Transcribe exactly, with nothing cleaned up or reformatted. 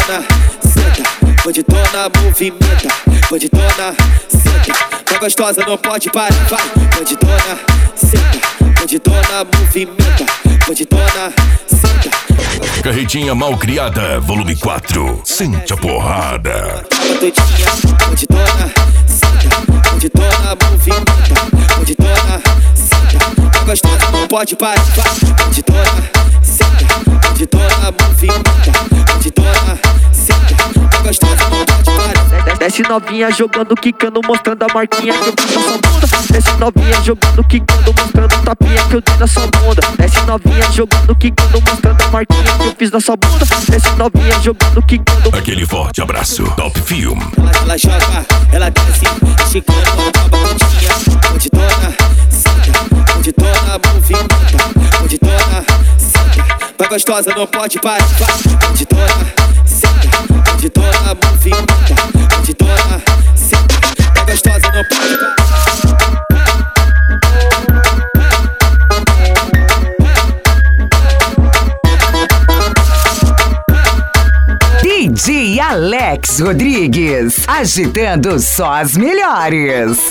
bandidona, senta, bandidona, movimenta, bandidona, senta, tá gostosa, não pode parar, vai, bandidona, senta, bandidona, movimenta, bandidona, senta. Carretinha Malcriada, volume quatro, sente a porrada. Bandidinha, bandidona, senta, bandidona, movimenta, bandidona, senta, tá gostosa, não pode parar, vai, bandidona, senta, bandidona, movimenta, bandidona, senta, tá gostosa, não pode parar. Desce novinha jogando, quicando, mostrando a marquinha que eu fiz na sua bunda. Desce novinha jogando, quicando, mostrando o tapinha que eu dei na sua bunda. Desce novinha jogando, quicando, mostrando a marquinha que eu fiz na sua bunda. Desce novinha jogando, quicando. Aquele forte abraço, Top Film. Ela, ela joga, ela desce, esticando a bandidinha, bandidona, senta, bandidona, movimenta, bandidona, senta, vai gostosa, não pode parar, vai, bandidona, senta, bandidona, movimenta, bandidona, senta, vai gostosa, não pode parar. D J Alex Rodrigues, agitando só as melhores.